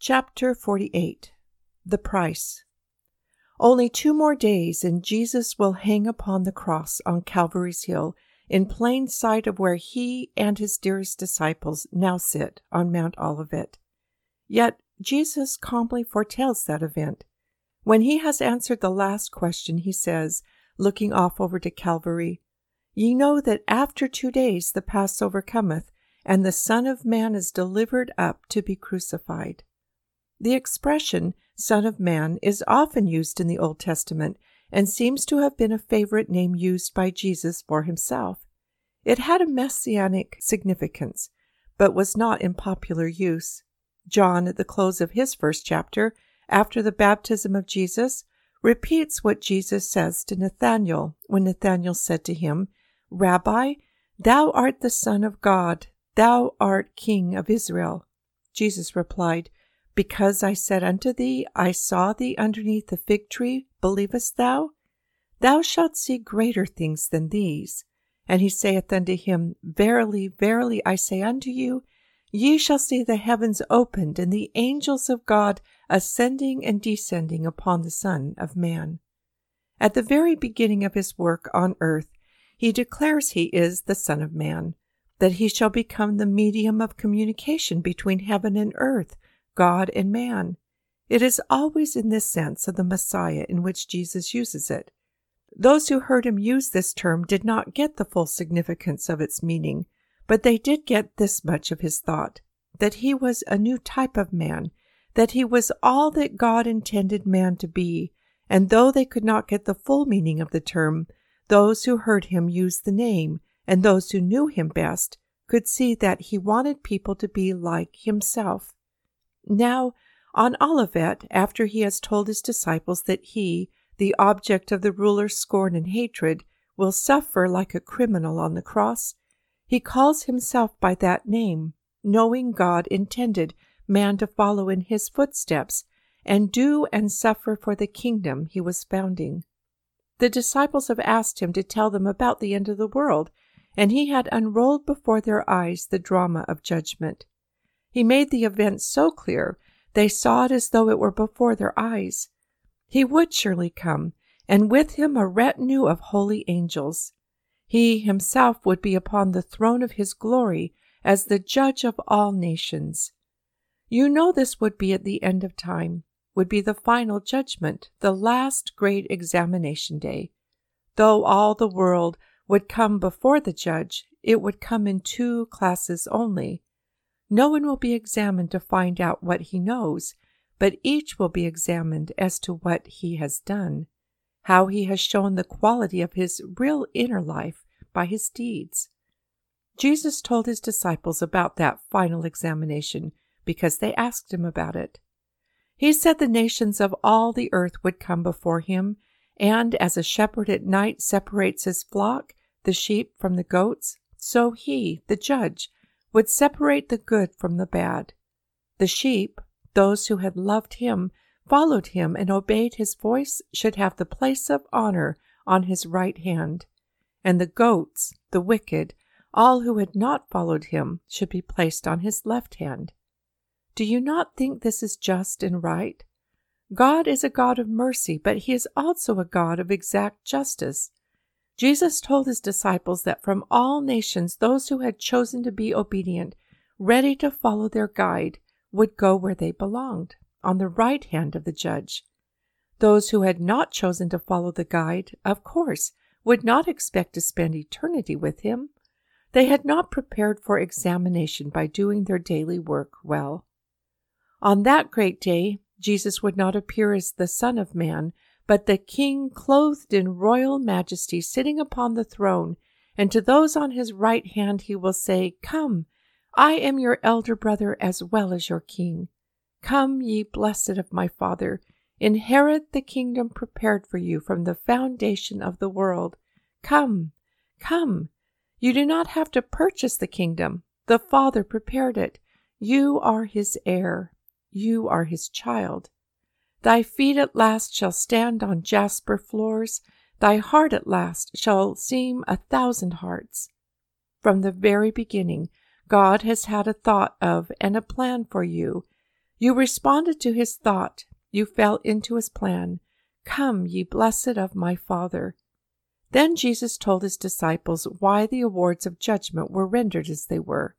Chapter 48. The Price. Only 2 more days, and Jesus will hang upon the cross on Calvary's hill, in plain sight of where he and his dearest disciples now sit on Mount Olivet. Yet Jesus calmly foretells that event. When he has answered the last question, he says, looking off over to Calvary, "Ye know that after 2 days the Passover cometh, and the Son of Man is delivered up to be crucified." The expression Son of Man is often used in the Old Testament and seems to have been a favorite name used by Jesus for himself. It had a messianic significance, but was not in popular use. John, at the close of his first chapter, after the baptism of Jesus, repeats what Jesus says to Nathanael when Nathanael said to him, "Rabbi, thou art the Son of God, thou art King of Israel." Jesus replied, "Because I said unto thee, I saw thee underneath the fig tree, believest thou? Thou shalt see greater things than these. And he saith unto him, Verily, verily, I say unto you, ye shall see the heavens opened, and the angels of God ascending and descending upon the Son of Man." At the very beginning of his work on earth, he declares he is the Son of Man, that he shall become the medium of communication between heaven and earth, God and man. It is always in this sense of the Messiah in which Jesus uses it. Those who heard him use this term did not get the full significance of its meaning, but they did get this much of his thought, that he was a new type of man, that he was all that God intended man to be, and though they could not get the full meaning of the term, those who heard him use the name, and those who knew him best, could see that he wanted people to be like himself. Now, on Olivet, after he has told his disciples that he, the object of the ruler's scorn and hatred, will suffer like a criminal on the cross, he calls himself by that name, knowing God intended man to follow in his footsteps and do and suffer for the kingdom he was founding. The disciples have asked him to tell them about the end of the world, and he had unrolled before their eyes the drama of judgment. He made the event so clear they saw it as though it were before their eyes. He would surely come, and with him a retinue of holy angels. He himself would be upon the throne of his glory as the judge of all nations. You know this would be at the end of time, would be the final judgment, the last great examination day. Though all the world would come before the judge, it would come in 2 classes only. No one will be examined to find out what he knows, but each will be examined as to what he has done, how he has shown the quality of his real inner life by his deeds. Jesus told his disciples about that final examination because they asked him about it. He said the nations of all the earth would come before him, and as a shepherd at night separates his flock, the sheep from the goats, so he, the judge, would separate the good from the bad. The sheep, those who had loved him, followed him, and obeyed his voice, should have the place of honor on his right hand. And the goats, the wicked, all who had not followed him, should be placed on his left hand. Do you not think this is just and right? God is a God of mercy, but he is also a God of exact justice. Jesus told his disciples that from all nations those who had chosen to be obedient, ready to follow their guide, would go where they belonged, on the right hand of the judge. Those who had not chosen to follow the guide, of course, would not expect to spend eternity with him. They had not prepared for examination by doing their daily work well. On that great day, Jesus would not appear as the Son of Man, but the King clothed in royal majesty sitting upon the throne, and to those on his right hand he will say, "Come, I am your elder brother as well as your king. Come, ye blessed of my Father, inherit the kingdom prepared for you from the foundation of the world. Come, come. You do not have to purchase the kingdom. The Father prepared it. You are his heir. You are his child. Thy feet at last shall stand on jasper floors. Thy heart at last shall seem 1,000 hearts. From the very beginning, God has had a thought of and a plan for you. You responded to his thought. You fell into his plan. Come, ye blessed of my Father. Then Jesus told his disciples why the awards of judgment were rendered as they were.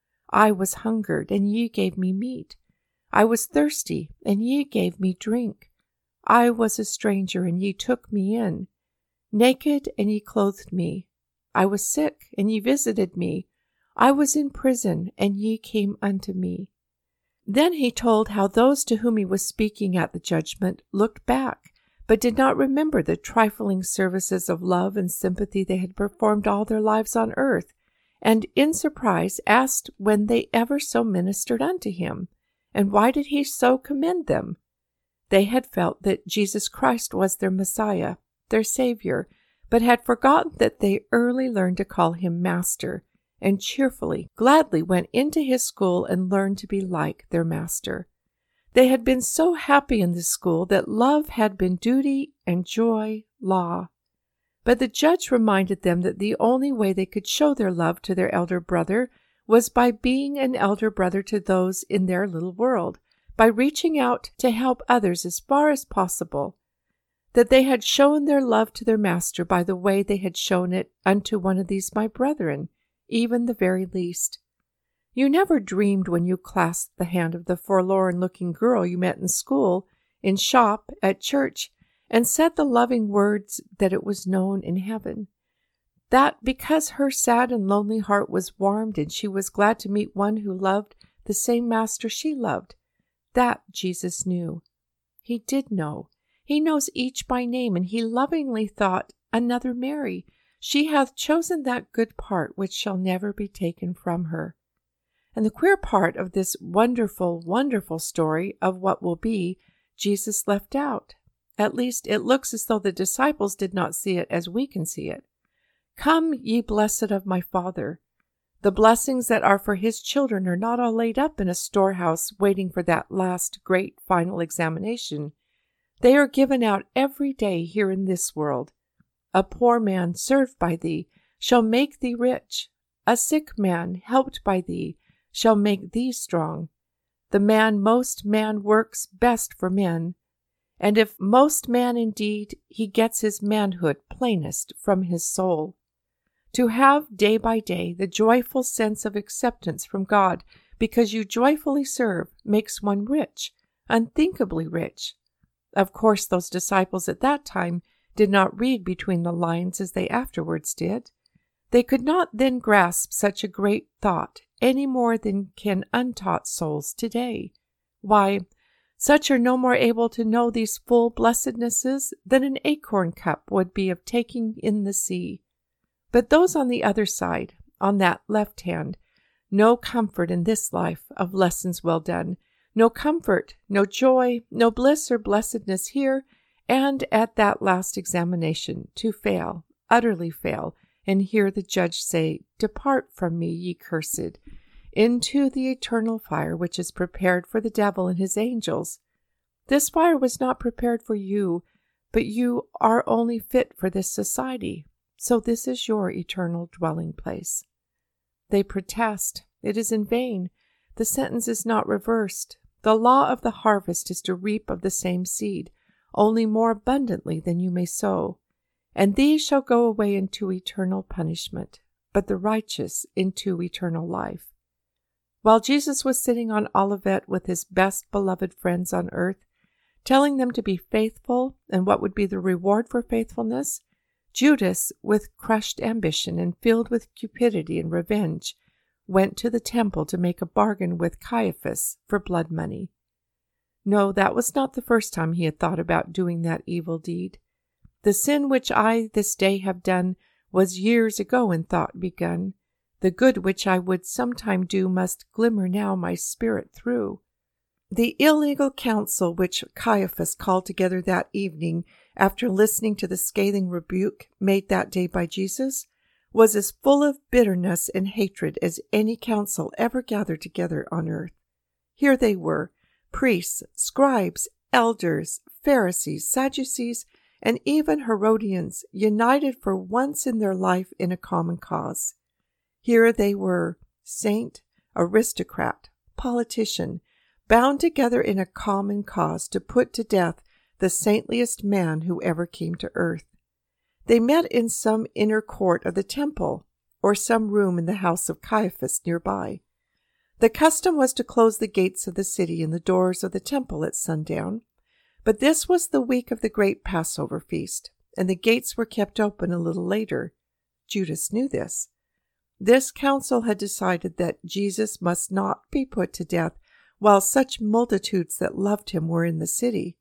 I was hungered, and ye gave me meat. I was thirsty, and ye gave me drink. I was a stranger, and ye took me in. Naked, and ye clothed me. I was sick, and ye visited me. I was in prison, and ye came unto me. Then he told how those to whom he was speaking at the judgment looked back, but did not remember the trifling services of love and sympathy they had performed all their lives on earth, and in surprise asked when they ever so ministered unto him, and why did he so commend them? They had felt that Jesus Christ was their Messiah, their Savior, but had forgotten that they early learned to call him Master, and cheerfully, gladly went into his school and learned to be like their Master. They had been so happy in this school that love had been duty and joy law. But the judge reminded them that the only way they could show their love to their elder brother was by being an elder brother to those in their little world, by reaching out to help others as far as possible. That they had shown their love to their Master by the way they had shown it unto one of these my brethren, even the very least. You never dreamed when you clasped the hand of the forlorn-looking girl you met in school, in shop, at church, and said the loving words that it was known in heaven, that because her sad and lonely heart was warmed and she was glad to meet one who loved the same Master she loved, that Jesus knew. He did know. He knows each by name, and he lovingly thought, another Mary, she hath chosen that good part which shall never be taken from her. And the queer part of this wonderful, wonderful story of what will be, Jesus left out. At least it looks as though the disciples did not see it as we can see it. Come, ye blessed of my Father. The blessings that are for his children are not all laid up in a storehouse waiting for that last great final examination. They are given out every day here in this world. A poor man served by thee shall make thee rich. A sick man helped by thee shall make thee strong. The man most man works best for men, and if most man indeed, he gets his manhood plainest from his soul. To have day by day the joyful sense of acceptance from God because you joyfully serve makes one rich, unthinkably rich. Of course, those disciples at that time did not read between the lines as they afterwards did. They could not then grasp such a great thought any more than can untaught souls today. Why, such are no more able to know these full blessednesses than an acorn cup would be of taking in the sea. But those on the other side, on that left hand, no comfort in this life of lessons well done, no comfort, no joy, no bliss or blessedness here, and at that last examination to fail, utterly fail, and hear the judge say, Depart from me, ye cursed, into the eternal fire which is prepared for the devil and his angels. This fire was not prepared for you, but you are only fit for this society, so this is your eternal dwelling place. They protest. It is in vain. The sentence is not reversed. The law of the harvest is to reap of the same seed, only more abundantly than you may sow. And these shall go away into eternal punishment, but the righteous into eternal life. While Jesus was sitting on Olivet with his best beloved friends on earth, telling them to be faithful and what would be the reward for faithfulness, Judas, with crushed ambition and filled with cupidity and revenge, went to the temple to make a bargain with Caiaphas for blood money. No, that was not the first time he had thought about doing that evil deed. The sin which I this day have done was years ago in thought begun. The good which I would sometime do must glimmer now my spirit through. The illegal council which Caiaphas called together that evening after listening to the scathing rebuke made that day by Jesus was as full of bitterness and hatred as any council ever gathered together on earth. Here they were, priests, scribes, elders, Pharisees, Sadducees, and even Herodians, united for once in their life in a common cause. Here they were, saint, aristocrat, politician, bound together in a common cause to put to death the saintliest man who ever came to earth. They met in some inner court of the temple, or some room in the house of Caiaphas nearby. The custom was to close the gates of the city and the doors of the temple at sundown, but this was the week of the great Passover feast, and the gates were kept open a little later. Judas knew this. This council had decided that Jesus must not be put to death while such multitudes that loved him were in the city.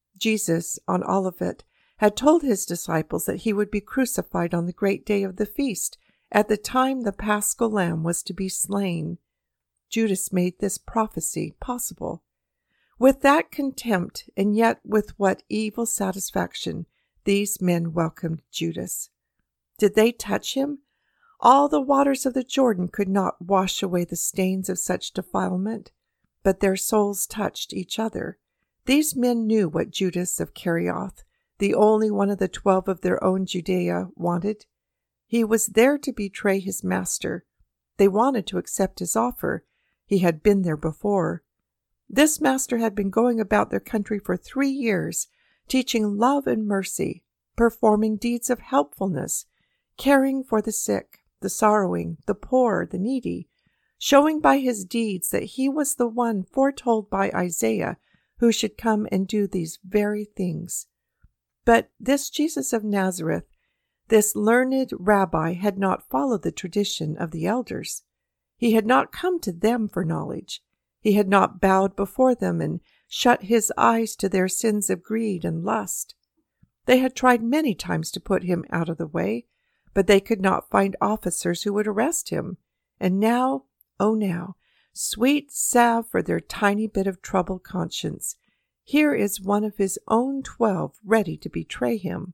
Jesus, on Olivet, had told his disciples that he would be crucified on the great day of the feast, at the time the Paschal Lamb was to be slain. Judas made this prophecy possible. With that contempt, and yet with what evil satisfaction, these men welcomed Judas. Did they touch him? All the waters of the Jordan could not wash away the stains of such defilement, but their souls touched each other. These men knew what Judas of Kerioth, the only one of the 12 of their own Judea, wanted. He was there to betray his master. They wanted to accept his offer. He had been there before. This master had been going about their country for 3 years, teaching love and mercy, performing deeds of helpfulness, caring for the sick, the sorrowing, the poor, the needy, showing by his deeds that he was the one foretold by Isaiah who should come and do these very things. But this Jesus of Nazareth, this learned rabbi, had not followed the tradition of the elders. He had not come to them for knowledge. He had not bowed before them and shut his eyes to their sins of greed and lust. They had tried many times to put him out of the way, but they could not find officers who would arrest him. And now, oh now, sweet salve for their tiny bit of troubled conscience, here is one of his own 12 ready to betray him.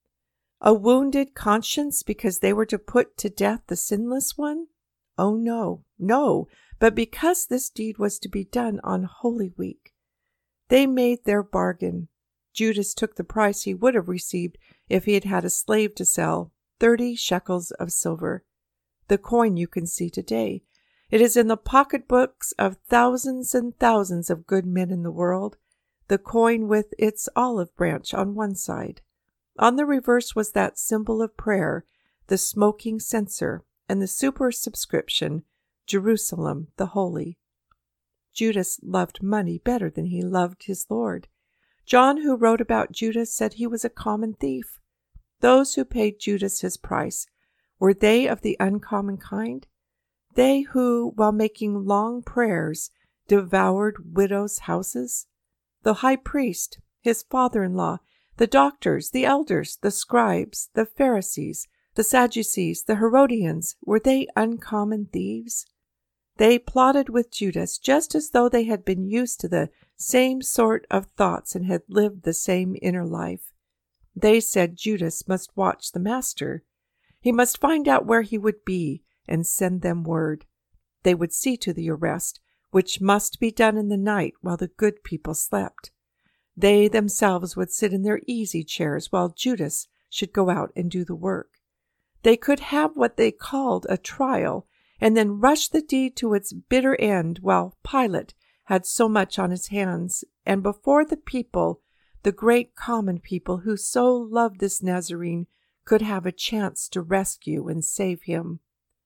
A wounded conscience because they were to put to death the sinless one? Oh no, no, but because this deed was to be done on Holy Week. They made their bargain. Judas took the price he would have received if he had had a slave to sell, 30 shekels of silver. The coin you can see today. It is in the pocketbooks of thousands and thousands of good men in the world, the coin with its olive branch on one side. On the reverse was that symbol of prayer, the smoking censer, and the superscription, Jerusalem the Holy. Judas loved money better than he loved his Lord. John, who wrote about Judas, said he was a common thief. Those who paid Judas his price, were they of the uncommon kind? They who, while making long prayers, devoured widows' houses? The high priest, his father-in-law, the doctors, the elders, the scribes, the Pharisees, the Sadducees, the Herodians, were they uncommon thieves? They plotted with Judas just as though they had been used to the same sort of thoughts and had lived the same inner life. They said Judas must watch the master. He must find out where he would be and send them word. They would see to the arrest, which must be done in the night while the good people slept. They themselves would sit in their easy chairs while Judas should go out and do the work. They could have what they called a trial, and then rush the deed to its bitter end while Pilate had so much on his hands, and before the people, the great common people who so loved this Nazarene, could have a chance to rescue and save him.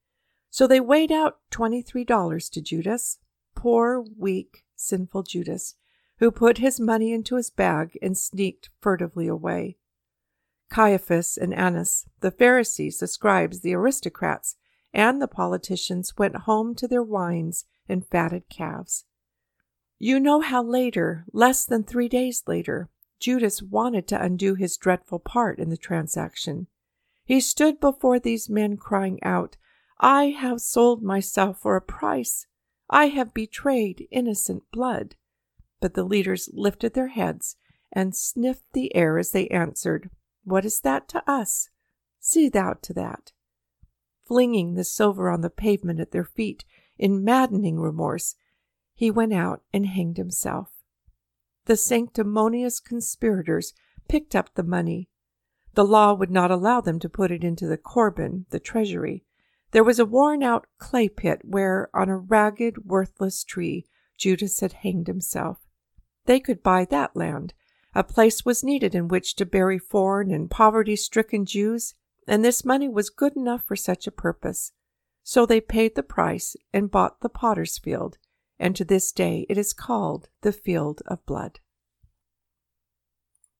So they weighed out $23 to Judas, poor, weak, sinful Judas, who put his money into his bag and sneaked furtively away. Caiaphas and Annas, the Pharisees, the scribes, the aristocrats, and the politicians went home to their wines and fatted calves. You know how later, less than 3 days later, Judas wanted to undo his dreadful part in the transaction. He stood before these men crying out, "I have sold myself for a price. I have betrayed innocent blood." But the leaders lifted their heads and sniffed the air as they answered, "What is that to us? See thou to that." Flinging the silver on the pavement at their feet in maddening remorse, he went out and hanged himself. The sanctimonious conspirators picked up the money. The law would not allow them to put it into the Corban, the treasury. There was a worn-out clay pit where, on a ragged, worthless tree, Judas had hanged himself. They could buy that land. A place was needed in which to bury foreign and poverty-stricken Jews, and this money was good enough for such a purpose. So they paid the price and bought the potter's field, and to this day it is called the Field of Blood.